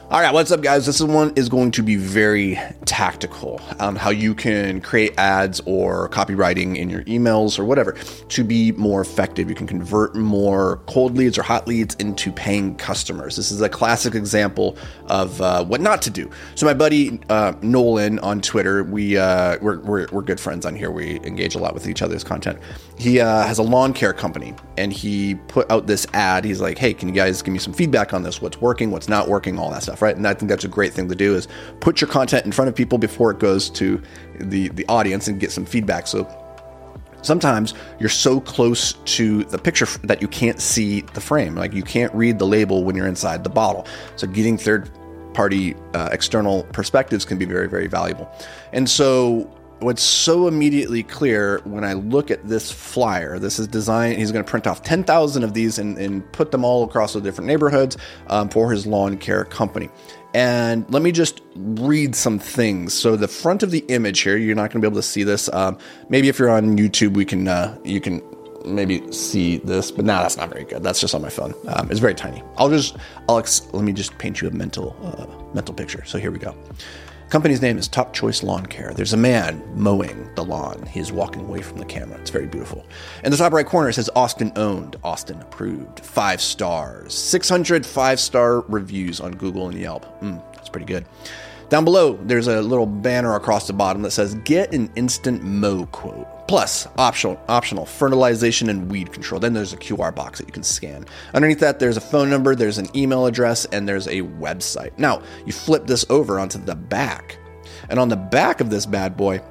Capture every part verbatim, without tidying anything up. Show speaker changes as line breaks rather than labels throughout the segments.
All right, what's up, guys? This one is going to be very tactical on how you can create ads or copywriting in your emails or whatever to be more effective. You can convert more cold leads or hot leads into paying customers. This is a classic example of uh, what not to do. So my buddy uh, Nolan on Twitter, we uh, we're, we're we're good friends on here. We engage a lot with each other's content. He uh, has a lawn care company, and he put out this ad. He's like, "Hey, can you guys give me some feedback on this? What's working? What's not working? All that stuff." Right. And I think that's a great thing to do, is put your content in front of people before it goes to the, the audience and get some feedback. So sometimes you're so close to the picture that you can't see the frame. Like you can't read the label when you're inside the bottle. So getting third party uh, external perspectives can be very, very valuable. And so what's so immediately clear when I look at this flyer, this is designed, he's going to print off ten thousand of these and, and put them all across the different neighborhoods um, for his lawn care company. And let me just read some things. So the front of the image here, you're not going to be able to see this. Um, maybe if you're on YouTube, we can uh, you can maybe see this, but nah, that's not very good. That's just on my phone. Um, it's very tiny. I'll just, I'll ex- let me just paint you a mental uh, mental picture. So here we go. Company's name is Top Choice Lawn Care. There's a man mowing the lawn. He's walking away from the camera. It's very beautiful. In the top right corner, it says Austin owned, Austin approved, five stars, six hundred five-star reviews on Google and Yelp. Mm, that's pretty good. Down below, there's a little banner across the bottom that says get an instant mow quote. Plus, optional, optional fertilization and weed control. Then there's a Q R box that you can scan. Underneath that, there's a phone number, there's an email address, and there's a website. Now, you flip this over onto the back. And on the back of this bad boy,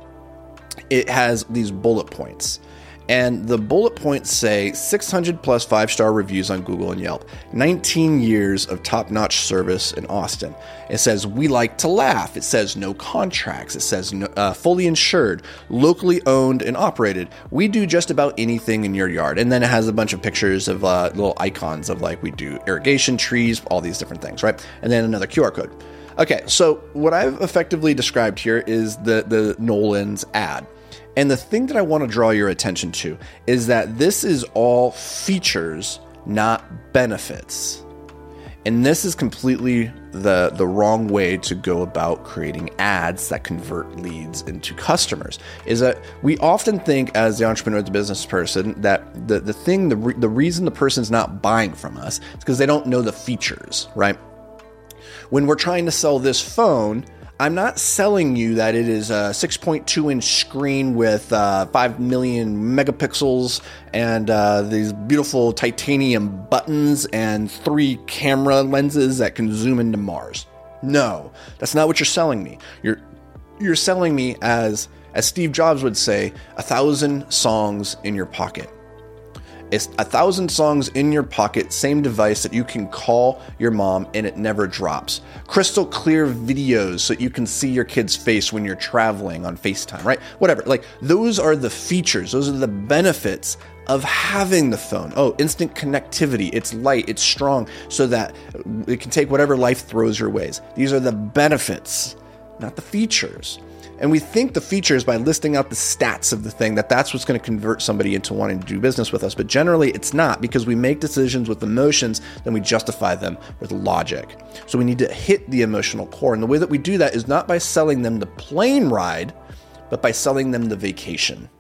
it has these bullet points. And the bullet points say six hundred plus five-star reviews on Google and Yelp, nineteen years of top-notch service in Austin. It says, we like to laugh. It says no contracts. It says no, uh, fully insured, locally owned and operated. We do just about anything in your yard. And then it has a bunch of pictures of uh, little icons of like we do irrigation, trees, all these different things, right? And then another Q R code. Okay, so what I've effectively described here is the, the Nolan's ad. And the thing that I want to draw your attention to is that this is all features, not benefits. And this is completely the, the wrong way to go about creating ads that convert leads into customers. Is that we often think as the entrepreneur, the business person, that the, the thing, the, re, the reason the person's not buying from us is because they don't know the features, right? When we're trying to sell this phone, I'm not selling you that it is a six point two inch screen with uh, five million megapixels and uh, these beautiful titanium buttons and three camera lenses that can zoom into Mars. No, that's not what you're selling me. You're you're selling me, as as Steve Jobs would say, a thousand songs in your pocket. It's a thousand songs in your pocket, same device that you can call your mom and it never drops. Crystal clear videos so you can see your kid's face when you're traveling on FaceTime, right? Whatever. Like those are the features. Those are the benefits of having the phone. Oh, instant connectivity. It's light. It's strong so that it can take whatever life throws your ways. These are the benefits, not the features. And we think the features, by listing out the stats of the thing, that that's what's going to convert somebody into wanting to do business with us. But generally it's not, because we make decisions with emotions, then we justify them with logic. So we need to hit the emotional core. And the way that we do that is not by selling them the plane ride, but by selling them the vacation.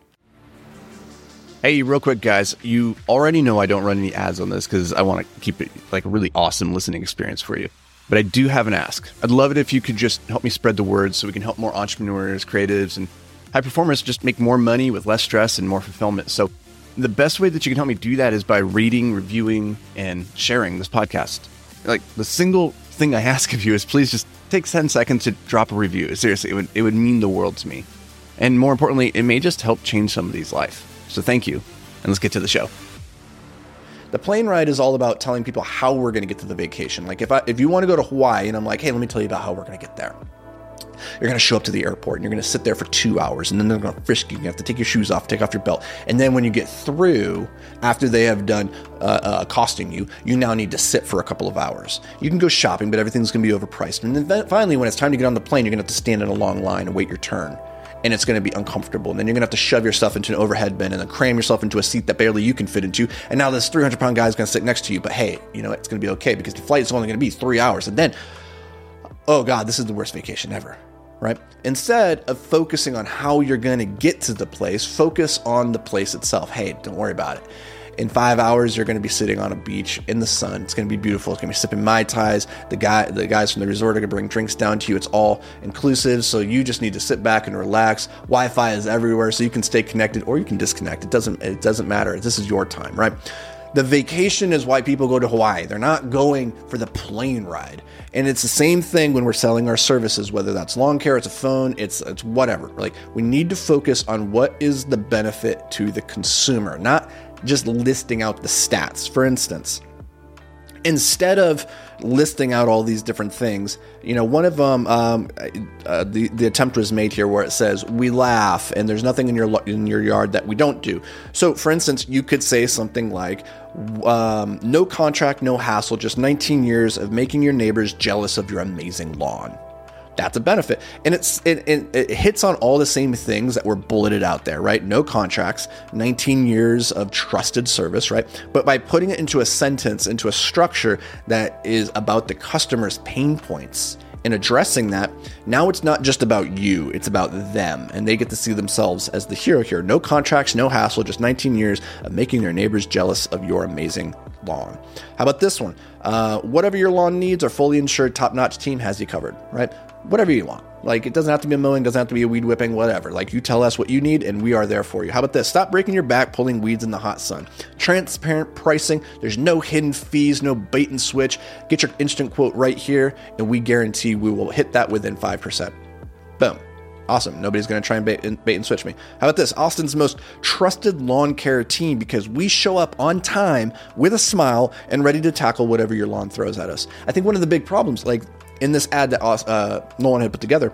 Hey, real quick, guys, you already know I don't run any ads on this because I want to keep it like a really awesome listening experience for you. But I do have an ask. I'd love it if you could just help me spread the word so we can help more entrepreneurs, creatives, and high performers just make more money with less stress and more fulfillment. So the best way that you can help me do that is by reading, reviewing, and sharing this podcast. Like the single thing I ask of you is please just take ten seconds to drop a review. Seriously, it would, it would mean the world to me. And more importantly, it may just help change somebody's life. So thank you, and let's get to the show. The plane ride is all about telling people how we're going to get to the vacation. Like if I, if you want to go to Hawaii and I'm like, hey, let me tell you about how we're going to get there. You're going to show up to the airport and you're going to sit there for two hours and then they're going to frisk you. You have to take your shoes off, take off your belt. And then when you get through, after they have done uh, uh, accosting you, you now need to sit for a couple of hours. You can go shopping, but everything's going to be overpriced. And then finally, when it's time to get on the plane, you're going to have to stand in a long line and wait your turn. And it's going to be uncomfortable. And then you're going to have to shove yourself into an overhead bin and then cram yourself into a seat that barely you can fit into. And now this three hundred pound guy is going to sit next to you. But hey, you know, it's going to be okay because the flight is only going to be three hours. And then oh God, this is the worst vacation ever, right? Instead of focusing on how you're going to get to the place, focus on the place itself. Hey, don't worry about it. In five hours, you're going to be sitting on a beach in the sun. It's going to be beautiful. It's going to be sipping Mai Tais. The guy, the guys from the resort are going to bring drinks down to you. It's all inclusive. So you just need to sit back and relax. Wi-Fi is everywhere, so you can stay connected or you can disconnect. It doesn't, it doesn't matter. This is your time, right? The vacation is why people go to Hawaii. They're not going for the plane ride. And it's the same thing when we're selling our services, whether that's lawn care, it's a phone, it's it's whatever. Like, we need to focus on what is the benefit to the consumer, not just listing out the stats. For instance, instead of listing out all these different things, you know, one of them, um, uh, the the attempt was made here where it says we laugh and there's nothing in your in your yard that we don't do. So, for instance, you could say something like, um, "No contract, no hassle, just nineteen years of making your neighbors jealous of your amazing lawn." That's a benefit. And it's it, it, it hits on all the same things that were bulleted out there, right? No contracts, nineteen years of trusted service, right? But by putting it into a sentence, into a structure that is about the customer's pain points and addressing that, now it's not just about you, it's about them. And they get to see themselves as the hero here. No contracts, no hassle, just nineteen years of making their neighbors jealous of your amazing lawn. How about this one? Uh, whatever your lawn needs, our fully insured top-notch team has you covered, right? Whatever you want. Like, it doesn't have to be a mowing, doesn't have to be a weed whipping, whatever. Like, you tell us what you need and we are there for you. How about this? Stop breaking your back pulling weeds in the hot sun. Transparent pricing. There's no hidden fees, no bait and switch. Get your instant quote right here and we guarantee we will hit that within five percent. Boom. Awesome. Nobody's going to try and bait, and bait and switch me. How about this? Austin's most trusted lawn care team, because we show up on time with a smile and ready to tackle whatever your lawn throws at us. I think one of the big problems, like in this ad that uh, Nolan had put together,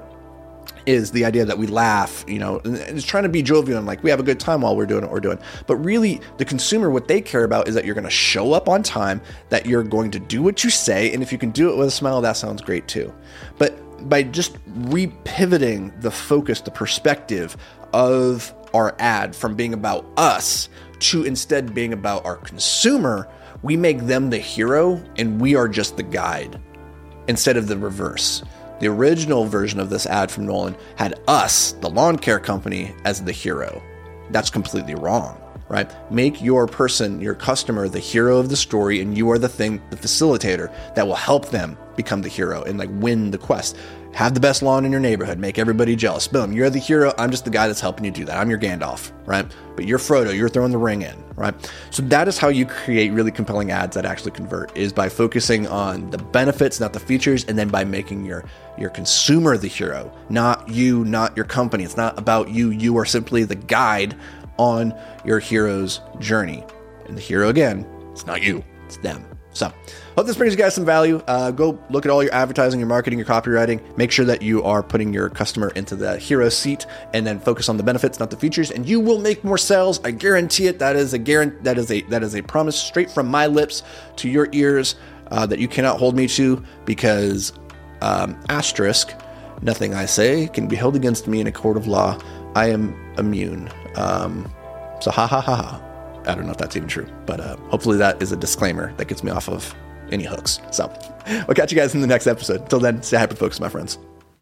is the idea that we laugh, you know, and it's trying to be jovial and like we have a good time while we're doing what we're doing. But really, the consumer, what they care about is that you're going to show up on time, that you're going to do what you say, and if you can do it with a smile, that sounds great too. But by just repivoting the focus, the perspective of our ad from being about us to instead being about our consumer, we make them the hero and we are just the guide instead of the reverse. The original version of this ad from Nolan had us, the lawn care company, as the hero. That's completely wrong, right? Make your person, your customer, the hero of the story, and you are the thing, the facilitator that will help them become the hero and like win the quest. Have the best lawn in your neighborhood. Make everybody jealous. Boom. You're the hero. I'm just the guy that's helping you do that. I'm your Gandalf, right? But you're Frodo. You're throwing the ring in, right? So that is how you create really compelling ads that actually convert, is by focusing on the benefits, not the features, and then by making your your consumer the hero, not you, not your company. It's not about you. You are simply the guide on your hero's journey. And the hero, again, it's not you, it's them. So, hope this brings you guys some value. Uh, go look at all your advertising, your marketing, your copywriting. Make sure that you are putting your customer into the hero seat, and then focus on the benefits, not the features, and you will make more sales. I guarantee it. That is a guarantee. That is a that is a promise straight from my lips to your ears uh, that you cannot hold me to, because um, asterisk, nothing I say can be held against me in a court of law. I am immune. Um, so ha ha ha ha. I don't know if that's even true, but uh, hopefully that is a disclaimer that gets me off of any hooks. So we'll catch you guys in the next episode. Until then, stay hyper-focused, my friends.